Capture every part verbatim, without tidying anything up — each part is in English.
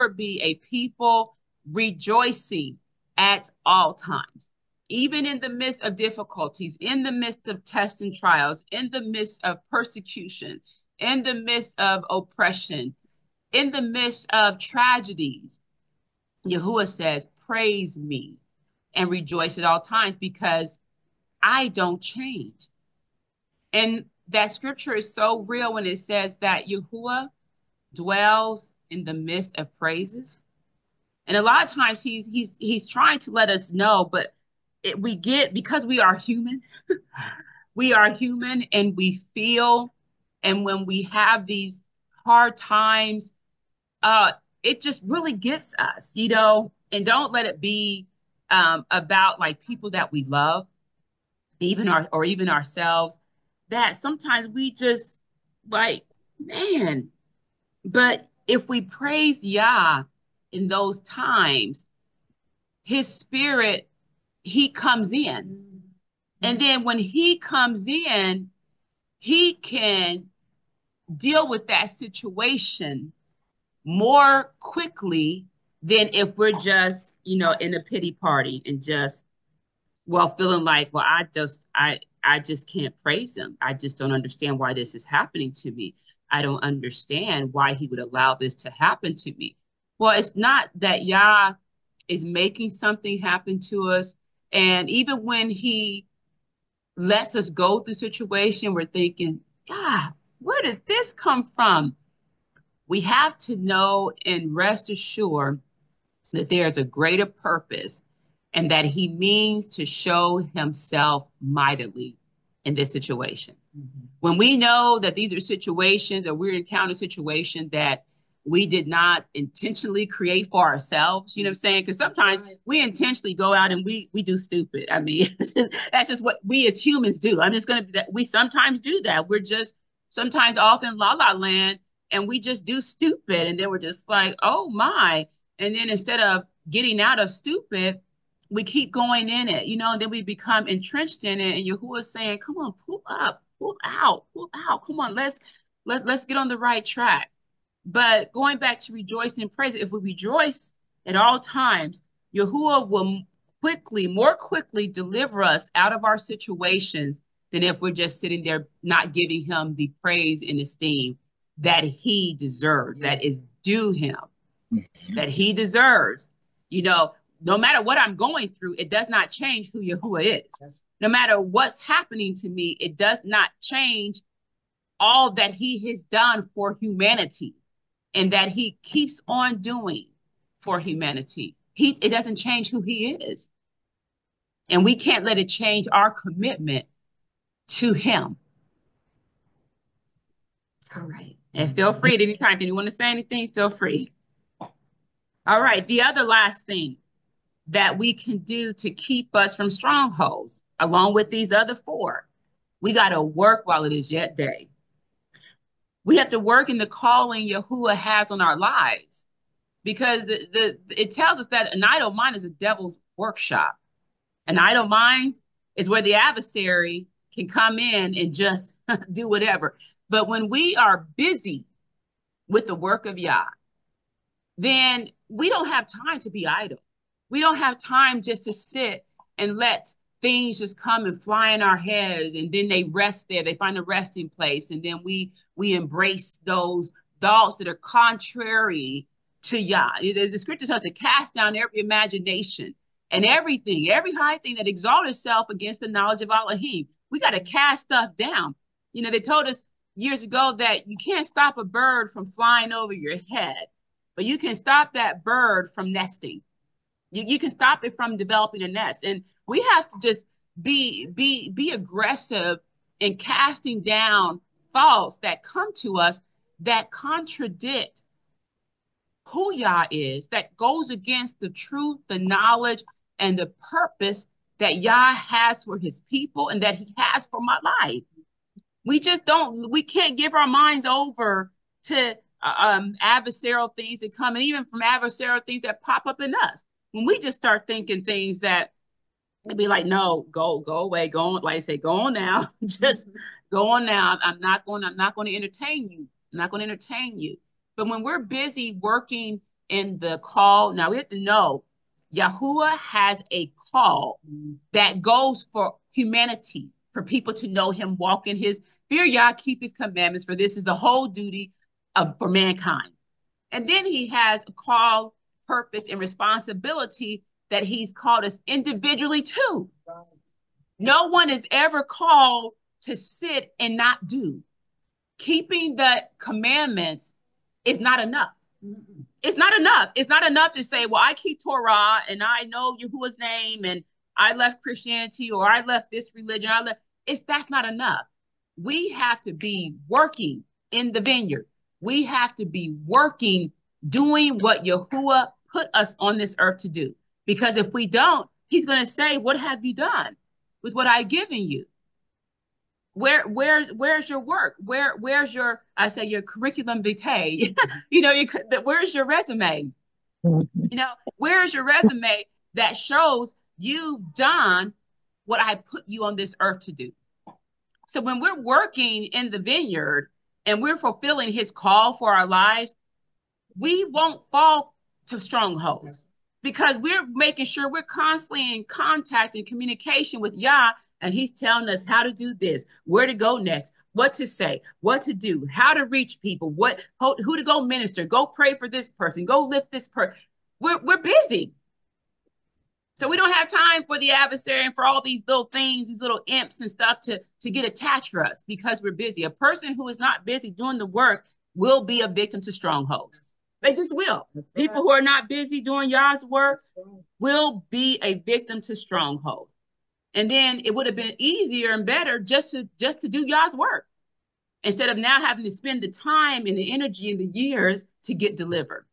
be a people rejoicing at all times, even in the midst of difficulties, in the midst of tests and trials, in the midst of persecution, in the midst of oppression, in the midst of tragedies. Yahuwah says, praise me and rejoice at all times because I don't change. And that scripture is so real when it says that Yahuwah dwells in the midst of praises. And a lot of times he's he's he's trying to let us know, but it, we get because we are human, we are human and we feel, and when we have these hard times, uh, it just really gets us, you know, and don't let it be um, about like people that we love, even our or even ourselves, that sometimes we just like, man, but if we praise Yah in those times, his spirit, he comes in. And then when he comes in, he can deal with that situation more quickly than if we're just, you know, in a pity party and just, well, feeling like, well, I just, I, I just can't praise him. I just don't understand why this is happening to me. I don't understand why he would allow this to happen to me. Well, it's not that Yah is making something happen to us. And even when he lets us go through situation, we're thinking, God, where did this come from? We have to know and rest assured that there's a greater purpose and that he means to show himself mightily in this situation. Mm-hmm. When we know that these are situations or we're encountering situations that we did not intentionally create for ourselves, you know what I'm saying? Because sometimes we intentionally go out and we we do stupid. I mean, just, that's just what we as humans do. I'm just gonna we sometimes do that. We're just sometimes off in la la land and we just do stupid, and then we're just like, oh my. And then instead of getting out of stupid, we keep going in it, you know, and then we become entrenched in it. And Yahuwah is saying, come on, pull up, pull out, pull out. Come on, let's let, let's get on the right track. But going back to rejoicing and praise, if we rejoice at all times, Yahuwah will quickly, more quickly deliver us out of our situations than if we're just sitting there not giving him the praise and esteem that he deserves, that is due him, that he deserves. You know, no matter what I'm going through, it does not change who Yahuwah is. No matter what's happening to me, it does not change all that he has done for humanity and that he keeps on doing for humanity. He, it doesn't change who he is. And we can't let it change our commitment to him. All right. And feel free at any time. If you want to say anything, feel free. All right. The other last thing that we can do to keep us from strongholds, along with these other four, we got to work while it is yet day. We have to work in the calling Yahuwah has on our lives, because the, the it tells us that an idle mind is a devil's workshop. An idle mind is where the adversary can come in and just do whatever. But when we are busy with the work of Yah, then we don't have time to be idle. We don't have time just to sit and let things just come and fly in our heads, and then they rest there. They find a resting place, and then we we embrace those thoughts that are contrary to Yah. The, the scripture tells us to cast down every imagination and everything, every high thing that exalts itself against the knowledge of Elohim. We got to cast stuff down. You know, they told us years ago that you can't stop a bird from flying over your head, but you can stop that bird from nesting. You, you can stop it from developing a nest. And we have to just be be be aggressive in casting down thoughts that come to us that contradict who Yah is, that goes against the truth, the knowledge, and the purpose that Yah has for his people and that he has for my life. We just don't, we can't give our minds over to uh, um, adversarial things that come, and even from adversarial things that pop up in us. When we just start thinking things that it'd be like, no, go, go away, go on, like I say, go on now, just go on now. I'm not going, I'm not going to entertain you. I'm not going to entertain you. But when we're busy working in the call. Now we have to know Yahuwah has a call that goes for humanity, for people to know him, walk in his fear, Yah, keep his commandments, for this is the whole duty of for mankind. And then he has a call, purpose, and responsibility that he's called us individually to. Right. No one is ever called to sit and not do. Keeping the commandments is not enough. Mm-mm. It's not enough. It's not enough to say, well, I keep Torah and I know Yahuwah's name and I left Christianity or I left this religion. I left. It's that's not enough. We have to be working in the vineyard. We have to be working, doing what Yahuwah put us on this earth to do. Because if we don't, he's going to say, what have you done with what I've given you? Where, where's, where's your work? Where, where's your, I say your curriculum vitae, you know, you, where's your resume? You know, where's your resume that shows you've done what I put you on this earth to do? So when we're working in the vineyard and we're fulfilling his call for our lives, we won't fall to strongholds because we're making sure we're constantly in contact and communication with Yah, and he's telling us how to do this, where to go next, what to say, what to do, how to reach people, what who, who to go minister, go pray for this person, go lift this person. We're, we're busy. So we don't have time for the adversary and for all these little things, these little imps and stuff to, to get attached for us because we're busy. A person who is not busy doing the work will be a victim to strongholds. They just will. People who are not busy doing Yah's work will be a victim to strongholds. And then it would have been easier and better just to just to do Yah's work instead of now having to spend the time and the energy and the years to get delivered.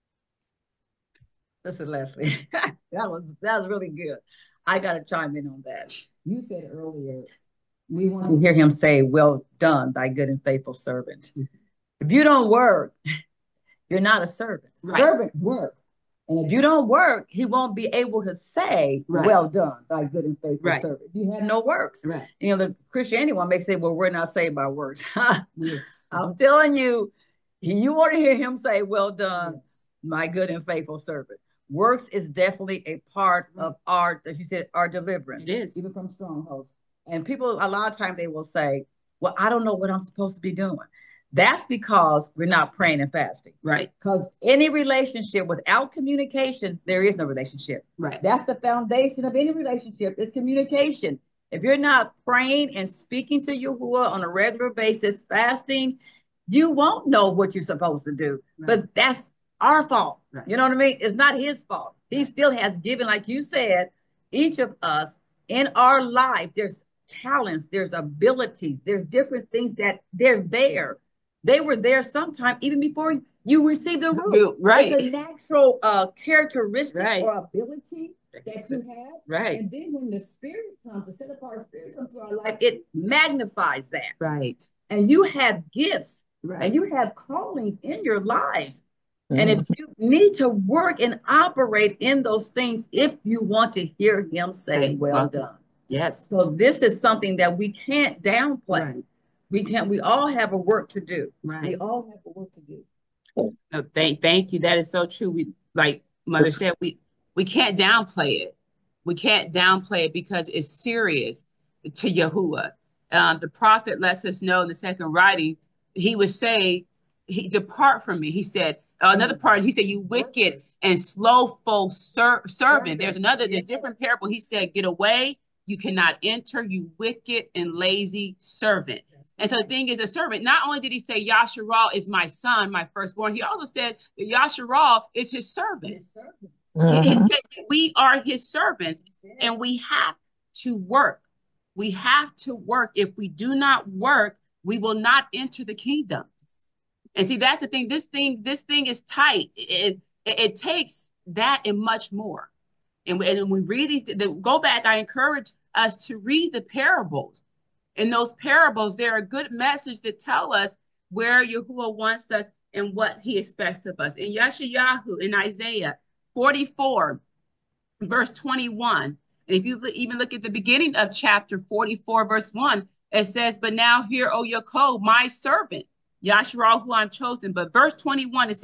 Mister Leslie, that was that was really good. I got to chime in on that. You said earlier, we want to hear him say, well done, thy good and faithful servant. If you don't work, you're not a servant. Right. Servant work. And if you don't work, he won't be able to say, right. well done, thy good and faithful right. servant. You have no works. Right. You know, the Christianity one may say, well, we're not saved by works. Yes. I'm telling you, you want to hear him say, well done, yes. my good and faithful servant. Works is definitely a part of our, as you said, our deliverance. It is. Even from strongholds. And people, a lot of times they will say, well, I don't know what I'm supposed to be doing. That's because we're not praying and fasting. Right. Because any relationship without communication, there is no relationship. Right. That's the foundation of any relationship is communication. If you're not praying and speaking to Yahuwah on a regular basis, fasting, you won't know what you're supposed to do. Right. But that's our fault. Right. You know what I mean? It's not his fault. He still has given, like you said, each of us in our life, there's talents, there's abilities, there's different things that they're there. They were there sometime even before you received the root. Right. It's a natural uh, characteristic right. or ability that you have. Right. And then when the spirit comes, the set apart spirit comes to our life, it magnifies that. Right. And you have gifts. Right. And you have callings in your lives. Mm-hmm. And if you need to work and operate in those things, if you want to hear him say, right. well, well done. Yes. So this is something that we can't downplay. Right. We can't, we all have a work to do. Right. We all have a work to do. No, thank, thank you. That is so true. We, like Mother said, we, we can't downplay it. We can't downplay it because it's serious to Yahuwah. Um, the prophet lets us know in the second writing, he would say, he depart from me. He said, uh, another part, he said, you wicked and slowful ser servant. There's another, there's different parable. He said, get away. You cannot enter, you wicked and lazy servant. And so the thing is, a servant, not only did he say, Yasharal is my son, my firstborn, he also said that Yasharal is his servant. His servant. Uh-huh. He said, we are his servants and we have to work. We have to work. If we do not work, we will not enter the kingdom. And see, that's the thing. This thing, this thing is tight. It, it, it takes that and much more. And, and when we read these, the, go back, I encourage us to read the parables. In those parables, there are good messages that tell us where Yahuwah wants us and what he expects of us. In Yeshayahu, in Isaiah forty-four, verse twenty-one, and if you even look at the beginning of chapter forty-four, verse one, it says, but now hear, O Yaakov, my servant, Yasharal, who I'm chosen. But verse twenty-one, it says,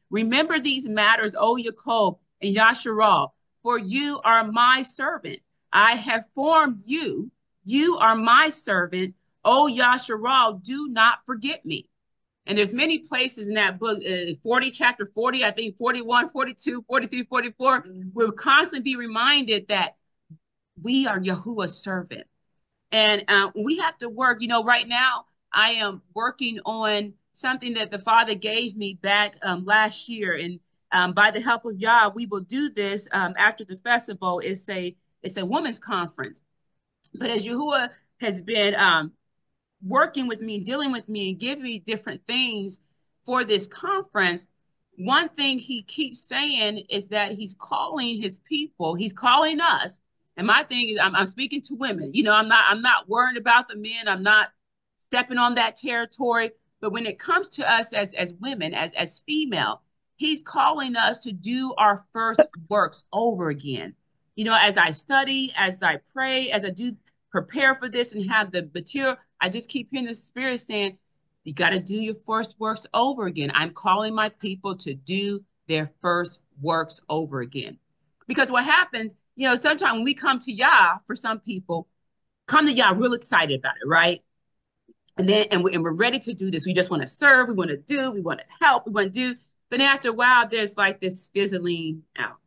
Remember these matters, O Yaakov and Yasharal, for you are my servant. I have formed you. You are my servant. O Yasharal, do not forget me. And there's many places in that book, uh, forty, chapter forty, I think forty-one, forty-two, forty-three, forty-four, we'll constantly be reminded that we are Yahuwah's servant. And uh, we have to work, you know, right now I am working on something that the Father gave me back um, last year. And um, by the help of Yah, we will do this um, after the festival. It's a, it's a women's conference. But as Yahuwah has been um, working with me, dealing with me, and giving me different things for this conference, one thing he keeps saying is that he's calling his people, he's calling us. And my thing is, I'm, I'm speaking to women. You know, I'm not, I'm not worried about the men. I'm not stepping on that territory. But when it comes to us as as women, as as female, he's calling us to do our first works over again. You know, as I study, as I pray, as I do prepare for this and have the material, I just keep hearing the Spirit saying, you got to do your first works over again. I'm calling my people to do their first works over again. Because what happens, you know, sometimes when we come to Yah, for some people, come to Yah real excited about it, right? And then, and, we, and we're ready to do this. We just want to serve. We want to do. We want to help. We want to do. But after a while, there's like this fizzling out.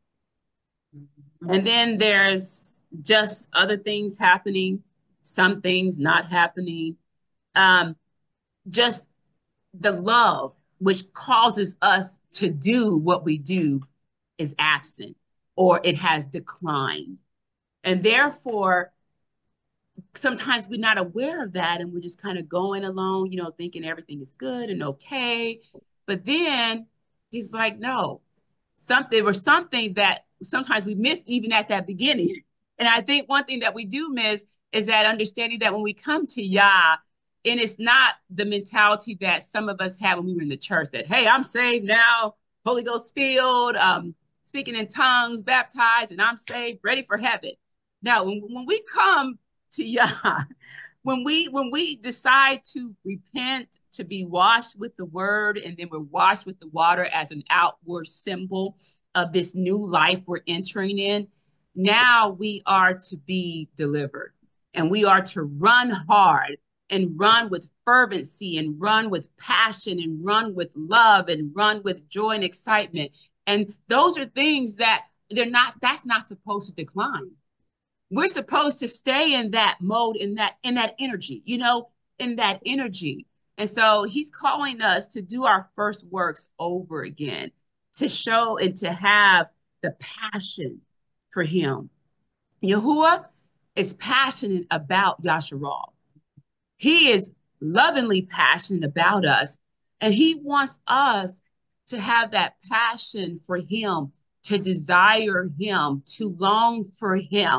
And then there's just other things happening, some things not happening. Um, just the love which causes us to do what we do is absent, or it has declined. And therefore, sometimes we're not aware of that, and we're just kind of going along, you know, thinking everything is good and okay. But then he's like, no, something or something that sometimes we miss even at that beginning. And I think one thing that we do miss is that understanding that when we come to Yah, and it's not the mentality that some of us had when we were in the church that, hey, I'm saved now, Holy Ghost filled, um, speaking in tongues, baptized, and I'm saved, ready for heaven. Now, when, when we come to Yah, when we when we decide to repent, to be washed with the word, and then we're washed with the water as an outward symbol of this new life we're entering in, now we are to be delivered, and we are to run hard and run with fervency and run with passion and run with love and run with joy and excitement. And those are things that they're not, that's not supposed to decline. We're supposed to stay in that mode, in that, in that energy, you know, in that energy. And so he's calling us to do our first works over again, to show and to have the passion for him. Yahuwah is passionate about Yasharal. He is lovingly passionate about us, and he wants us to have that passion for him, to desire him, to long for him.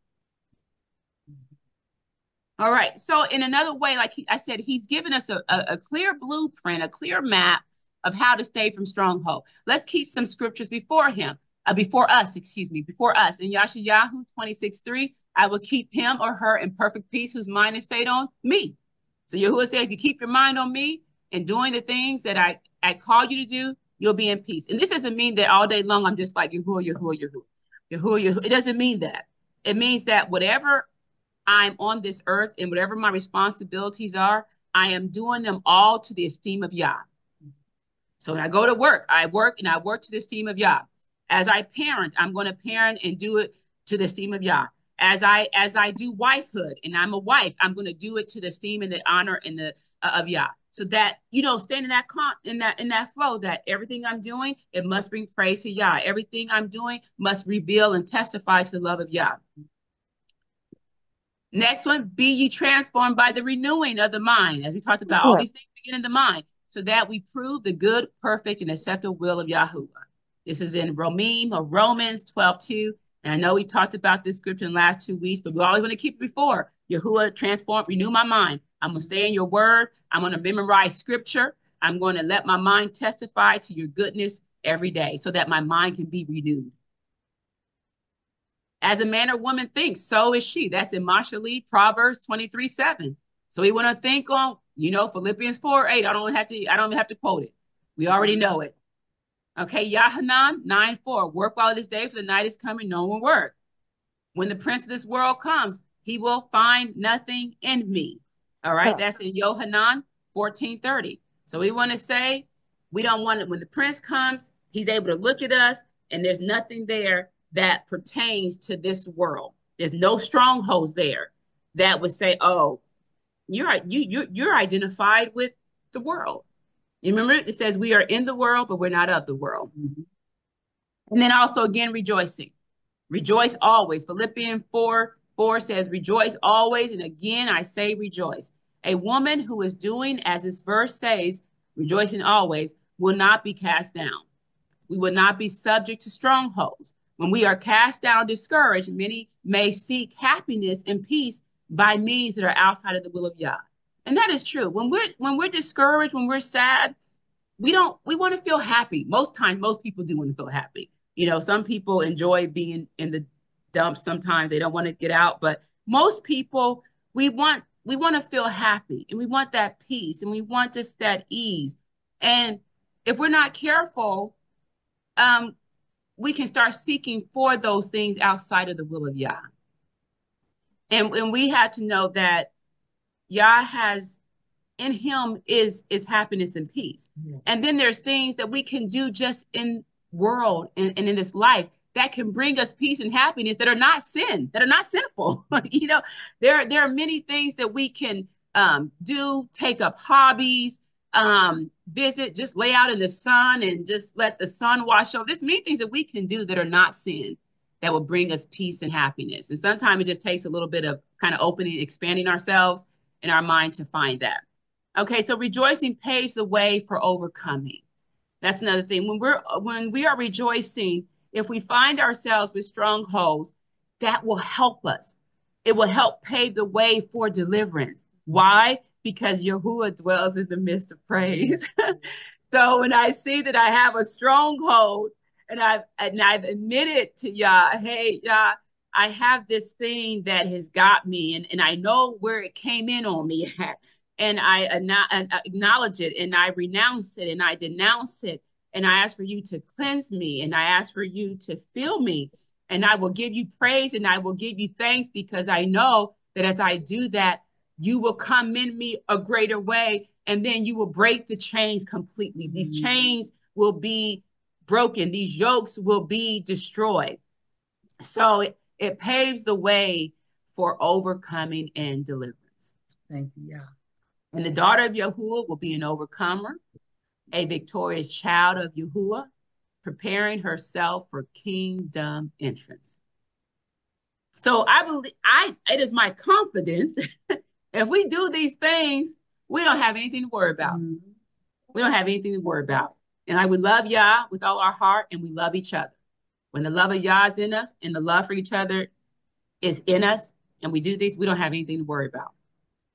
All right. So in another way, like he, I said, he's given us a, a, a clear blueprint, a clear map of how to stay from stronghold. Let's keep some scriptures before him, uh, before us, excuse me, before us. In Yashayahu twenty-six three, I will keep him or her in perfect peace whose mind is stayed on me. So Yahuwah said, if you keep your mind on me and doing the things that I, I call you to do, you'll be in peace. And this doesn't mean that all day long I'm just like Yahuwah, Yahuwah, Yahuwah, Yahuwah, Yahuwah. It doesn't mean that. It means that whatever I'm on this earth and whatever my responsibilities are, I am doing them all to the esteem of Yah. So when I go to work, I work and I work to the esteem of Yah. As I parent, I'm going to parent and do it to the esteem of Yah. As I as I do wifehood and I'm a wife, I'm going to do it to the esteem and the honor and the uh, of Yah. So that, you know, staying in that con in that in that flow, that everything I'm doing, it must bring praise to Yah. Everything I'm doing must reveal and testify to the love of Yah. Next one, be ye transformed by the renewing of the mind. As we talked about, all these things begin in the mind, so that we prove the good, perfect, and acceptable will of Yahuwah. This is in Romim or Romans twelve two. And I know we talked about this scripture in the last two weeks, but we always want to keep it before. Yahuwah, transform, renew my mind. I'm going to stay in your word. I'm going to memorize scripture. I'm going to let my mind testify to your goodness every day so that my mind can be renewed. As a man or woman thinks, so is she. That's in Mashali, Proverbs twenty-three seven. So we want to think on, you know, Philippians four eight. I don't have to, I don't have to quote it. We already know it. Okay, Yahanan nine four. Work while it is day, for the night is coming, no one work. When the prince of this world comes, he will find nothing in me. All right, that's in Yohanan fourteen thirty. So we want to say we don't want it when the prince comes, he's able to look at us, and there's nothing there that pertains to this world. There's no strongholds there that would say, oh, you're you you you're identified with the world. You remember it says we are in the world, but we're not of the world. Mhm. And then also again rejoicing. Rejoice always. Philippians four four says, rejoice always. And again, I say rejoice. A woman who is doing as this verse says, rejoicing always, will not be cast down. We will not be subject to strongholds. When we are cast down, discouraged, many may seek happiness and peace by means that are outside of the will of Yah. And that is true. When we're when we're discouraged, when we're sad, we don't we want to feel happy. Most times, most people do want to feel happy. You know, some people enjoy being in the dumps. Sometimes they don't want to get out, but most people we want we want to feel happy and we want that peace and we want just that ease. And if we're not careful, um, we can start seeking for those things outside of the will of Yah. And, and we have to know that Yah has in him is is happiness and peace. Yes. And then there's things that we can do just in world and, and in this life that can bring us peace and happiness that are not sin, that are not sinful. You know, there, there are many things that we can um, do, take up hobbies, um, visit, just lay out in the sun and just let the sun wash over. There's many things that we can do that are not sin that will bring us peace and happiness. And sometimes it just takes a little bit of kind of opening, expanding ourselves in our mind to find that. Okay, so rejoicing paves the way for overcoming. That's another thing. When we're when we are rejoicing, if we find ourselves with strongholds, that will help us. It will help pave the way for deliverance. Why? Because Yahuwah dwells in the midst of praise. So when I see that I have a stronghold and I've and I've admitted to Yah, hey, Yah, I have this thing that has got me, and, and I know where it came in on me at. And I acknowledge it and I renounce it and I denounce it. And I ask for you to cleanse me and I ask for you to fill me. And I will give you praise and I will give you thanks because I know that as I do that, you will come in me a greater way. And then you will break the chains completely. Mm-hmm. These chains will be broken. These yokes will be destroyed. So it, it paves the way for overcoming and deliverance. Thank you, yeah. And the daughter of Yahuwah will be an overcomer, a victorious child of Yahuwah, preparing herself for kingdom entrance. So I believe I it is my confidence if we do these things, we don't have anything to worry about. Mm-hmm. We don't have anything to worry about. And I would love Yah with all our heart, and we love each other. When the love of Yah is in us and the love for each other is in us, and we do these, we don't have anything to worry about.